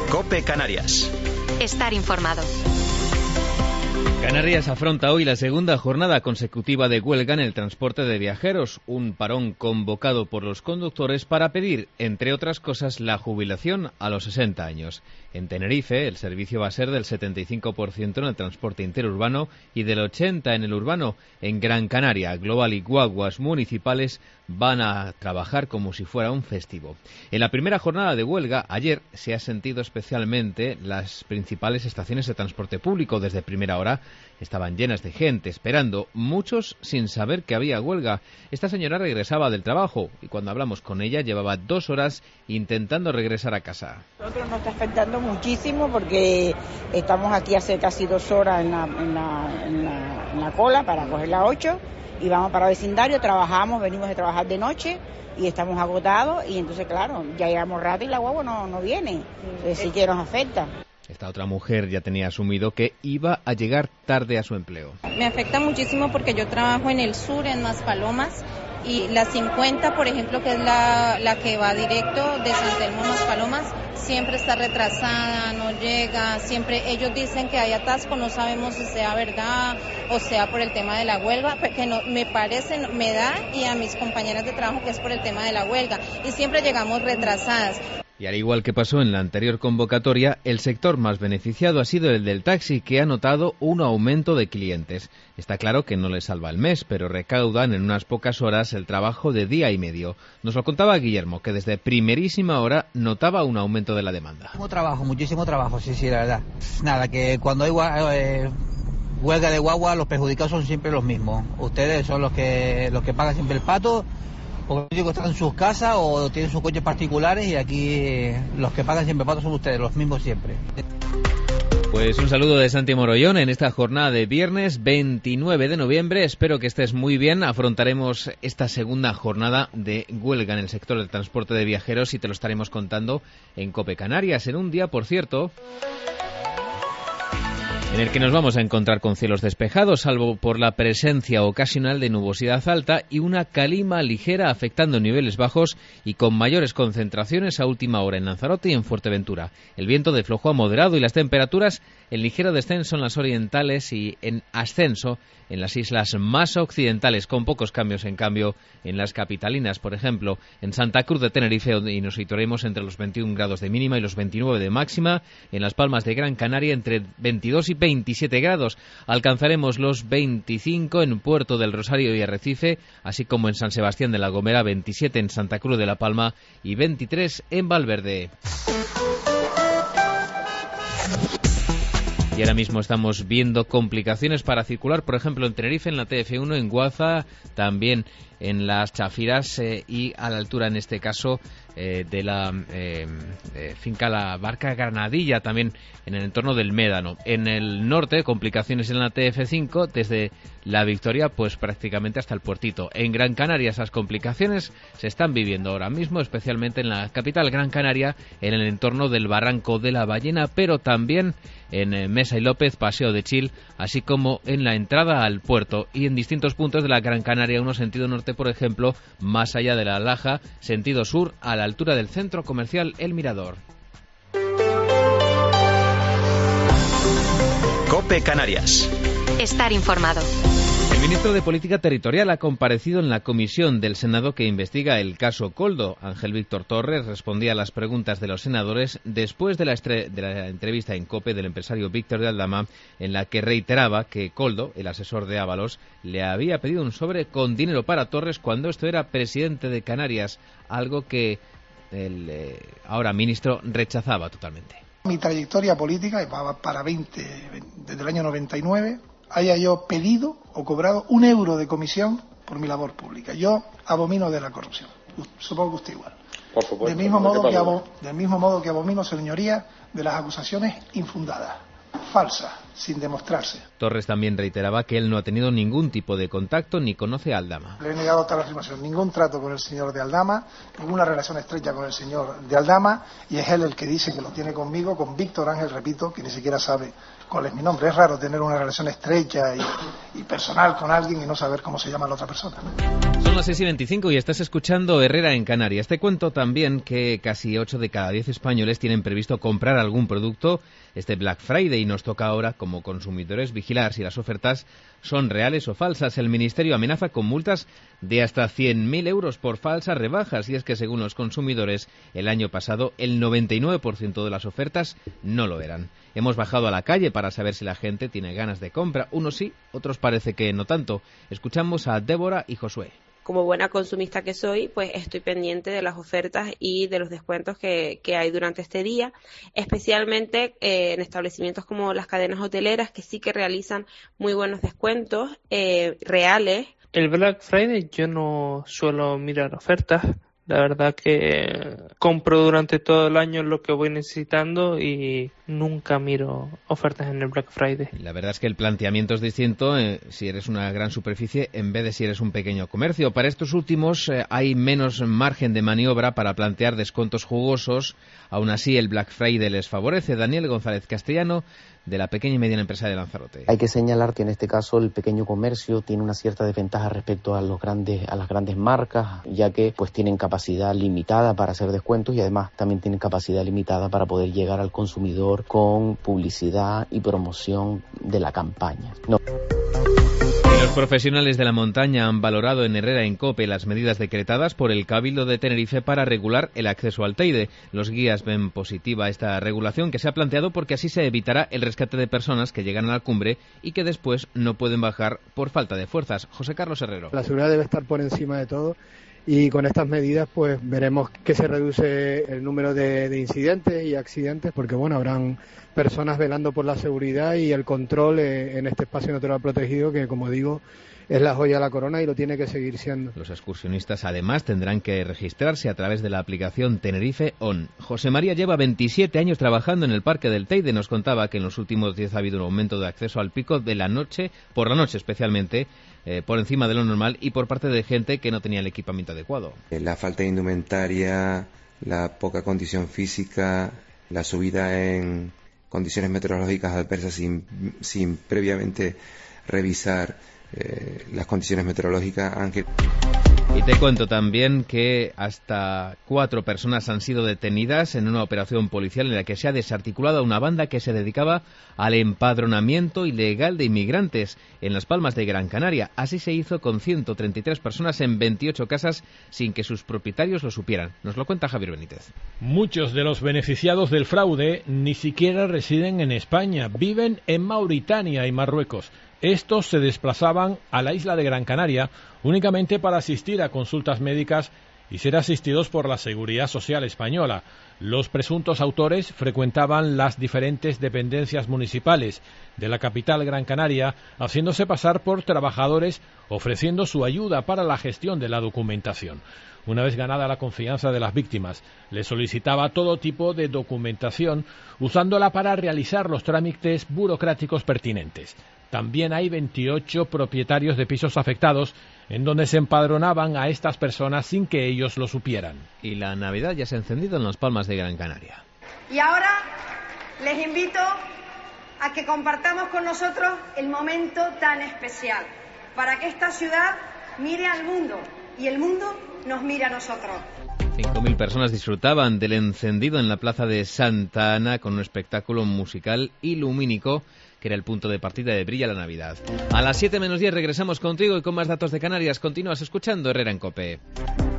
COPE Canarias. Estar informado. Canarias afronta hoy la segunda jornada consecutiva de huelga en el transporte de viajeros, un parón convocado por los conductores para pedir, entre otras cosas, la jubilación a los 60 años. En Tenerife, el servicio va a ser del 75% en el transporte interurbano y del 80% en el urbano. En Gran Canaria, Global y guaguas municipales van a trabajar como si fuera un festivo. En la primera jornada de huelga, ayer, se ha sentido especialmente las principales estaciones de transporte público. Desde primera hora estaban llenas de gente esperando, muchos sin saber que había huelga. Esta señora regresaba del trabajo y cuando hablamos con ella llevaba 2 horas intentando regresar a casa. Nosotros nos está afectando muchísimo porque estamos aquí hace casi 2 horas en la cola para coger la 8 y vamos para vecindario, trabajamos, venimos de trabajar de noche y estamos agotados y entonces claro, ya llegamos rato y la guagua no viene, sí que nos afecta. Esta otra mujer ya tenía asumido que iba a llegar tarde a su empleo. Me afecta muchísimo porque yo trabajo en el sur, en Maspalomas, y la 50, por ejemplo, que es la que va directo de San Telmo a Maspalomas, siempre está retrasada, no llega, siempre ellos dicen que hay atasco, no sabemos si sea verdad o sea por el tema de la huelga, que no, me parece, me da y a mis compañeras de trabajo que es por el tema de la huelga y siempre llegamos retrasadas. Y al igual que pasó en la anterior convocatoria, el sector más beneficiado ha sido el del taxi, que ha notado un aumento de clientes. Está claro que no le salva el mes, pero recaudan en unas pocas horas el trabajo de día y medio. Nos lo contaba Guillermo, que desde primerísima hora notaba un aumento de la demanda. Muchísimo trabajo, sí, la verdad. Nada, que cuando hay huelga de guagua, los perjudicados son siempre los mismos. Ustedes son los que pagan siempre el pato, porque están en sus casas o tienen sus coches particulares y aquí los que pagan siempre pato son ustedes, los mismos siempre. Pues un saludo de Santi Morollón en esta jornada de viernes 29 de noviembre. Espero que estés muy bien. Afrontaremos esta segunda jornada de huelga en el sector del transporte de viajeros y te lo estaremos contando en COPE Canarias, en un día, por cierto, en el que nos vamos a encontrar con cielos despejados, salvo por la presencia ocasional de nubosidad alta y una calima ligera afectando niveles bajos y con mayores concentraciones a última hora en Lanzarote y en Fuerteventura. El viento de flojo a moderado y las temperaturas en ligero descenso en las orientales y en ascenso en las islas más occidentales, con pocos cambios en cambio en las capitalinas. Por ejemplo, en Santa Cruz de Tenerife y nos situaremos entre los 21 grados de mínima y los 29 de máxima. En Las Palmas de Gran Canaria entre 22 y 27 grados. Alcanzaremos los 25 en Puerto del Rosario y Arrecife, así como en San Sebastián de la Gomera, 27 en Santa Cruz de la Palma y 23 en Valverde. Y ahora mismo estamos viendo complicaciones para circular, por ejemplo, en Tenerife, en la TF1, en Guaza, también en las Chafiras y a la altura, en este caso, de la finca La Barca Granadilla, también en el entorno del Médano. En el norte, complicaciones en la TF5, desde La Victoria, pues prácticamente hasta el Puertito. En Gran Canaria esas complicaciones se están viviendo ahora mismo, especialmente en la capital Gran Canaria, en el entorno del Barranco de la Ballena, pero también en Mesa y López, Paseo de Chil, así como en la entrada al puerto y en distintos puntos de la Gran Canaria, uno sentido norte, por ejemplo, más allá de la Laja, sentido sur, a la altura del centro comercial El Mirador. COPE Canarias. Estar informado. El ministro de Política Territorial ha comparecido en la comisión del Senado que investiga el caso Koldo. Ángel Víctor Torres respondía a las preguntas de los senadores después de la entrevista en COPE del empresario Víctor de Aldama, en la que reiteraba que Koldo, el asesor de Ábalos, le había pedido un sobre con dinero para Torres cuando esto era presidente de Canarias, algo que el ahora ministro rechazaba totalmente. Mi trayectoria política para desde el año 99, haya yo pedido o cobrado €1 de comisión por mi labor pública. Yo abomino de la corrupción. Supongo que usted igual. Por supuesto. Del mismo modo que abomino, señoría, de las acusaciones infundadas, falsas, sin demostrarse. Torres también reiteraba que él no ha tenido ningún tipo de contacto ni conoce a Aldama. Le he negado tal afirmación, ningún trato con el señor de Aldama, ninguna relación estrecha con el señor de Aldama, y es él el que dice que lo tiene conmigo, con Víctor Ángel, repito, que ni siquiera sabe cuál es mi nombre. Es raro tener una relación estrecha y personal con alguien y no saber cómo se llama la otra persona. Son las 6:25 y estás escuchando Herrera en Canarias. Te cuento también que casi 8 de cada 10 españoles tienen previsto comprar algún producto este Black Friday y nos toca ahora, como consumidores, vigilar si las ofertas son reales o falsas. El Ministerio amenaza con multas de hasta 100.000 euros por falsas rebajas, y es que según los consumidores, el año pasado el 99% de las ofertas no lo eran. Hemos bajado a la calle para saber si la gente tiene ganas de compra. Unos sí, otros parece que no tanto. Escuchamos a Débora y Josué. Como buena consumista que soy, pues estoy pendiente de las ofertas y de los descuentos que hay durante este día, especialmente en establecimientos como las cadenas hoteleras, que sí que realizan muy buenos descuentos reales. El Black Friday yo no suelo mirar ofertas. La verdad que compro durante todo el año lo que voy necesitando y nunca miro ofertas en el Black Friday. La verdad es que el planteamiento es distinto si eres una gran superficie en vez de si eres un pequeño comercio. Para estos últimos hay menos margen de maniobra para plantear descuentos jugosos. Aún así, el Black Friday les favorece. Daniel González Castellano, de la pequeña y mediana empresa de Lanzarote. Hay que señalar que en este caso el pequeño comercio tiene una cierta desventaja respecto a las grandes marcas, ya que pues tienen capacidad limitada para hacer descuentos y además también tienen capacidad limitada para poder llegar al consumidor con publicidad y promoción de la campaña. Los profesionales de la montaña han valorado en Herrera en COPE las medidas decretadas por el Cabildo de Tenerife para regular el acceso al Teide. Los guías ven positiva esta regulación que se ha planteado porque así se evitará el rescate de personas que llegan a la cumbre y que después no pueden bajar por falta de fuerzas. José Carlos Herrero. La seguridad debe estar por encima de todo y con estas medidas pues veremos que se reduce el número de incidentes y accidentes porque bueno, habrán personas velando por la seguridad y el control en este espacio natural protegido que, como digo, es la joya de la corona y lo tiene que seguir siendo. Los excursionistas además tendrán que registrarse a través de la aplicación Tenerife On. José María lleva 27 años trabajando en el Parque del Teide. Nos contaba que en los últimos 10 ha habido un aumento de acceso al pico de la noche, por la noche especialmente, por encima de lo normal y por parte de gente que no tenía el equipamiento adecuado. La falta de indumentaria, la poca condición física, la subida en condiciones meteorológicas adversas sin previamente revisar las condiciones meteorológicas. Y te cuento también que hasta 4 personas han sido detenidas en una operación policial en la que se ha desarticulado una banda que se dedicaba al empadronamiento ilegal de inmigrantes en Las Palmas de Gran Canaria. Así se hizo con 133 personas en 28 casas sin que sus propietarios lo supieran. Nos lo cuenta Javier Benítez. Muchos de los beneficiados del fraude ni siquiera residen en España, viven en Mauritania y Marruecos. Estos se desplazaban a la isla de Gran Canaria únicamente para asistir a consultas médicas y ser asistidos por la Seguridad Social española. Los presuntos autores frecuentaban las diferentes dependencias municipales de la capital Gran Canaria, haciéndose pasar por trabajadores, ofreciendo su ayuda para la gestión de la documentación. Una vez ganada la confianza de las víctimas, les solicitaba todo tipo de documentación, usándola para realizar los trámites burocráticos pertinentes. También hay 28 propietarios de pisos afectados en donde se empadronaban a estas personas sin que ellos lo supieran. Y la Navidad ya se ha encendido en Las Palmas de Gran Canaria. Y ahora les invito a que compartamos con nosotros el momento tan especial para que esta ciudad mire al mundo y el mundo nos mire a nosotros. 5.000 personas disfrutaban del encendido en la plaza de Santa Ana con un espectáculo musical y lumínico que era el punto de partida de Brilla la Navidad. A las 7 menos 10 regresamos contigo y con más datos de Canarias. Continúas escuchando Herrera en COPE.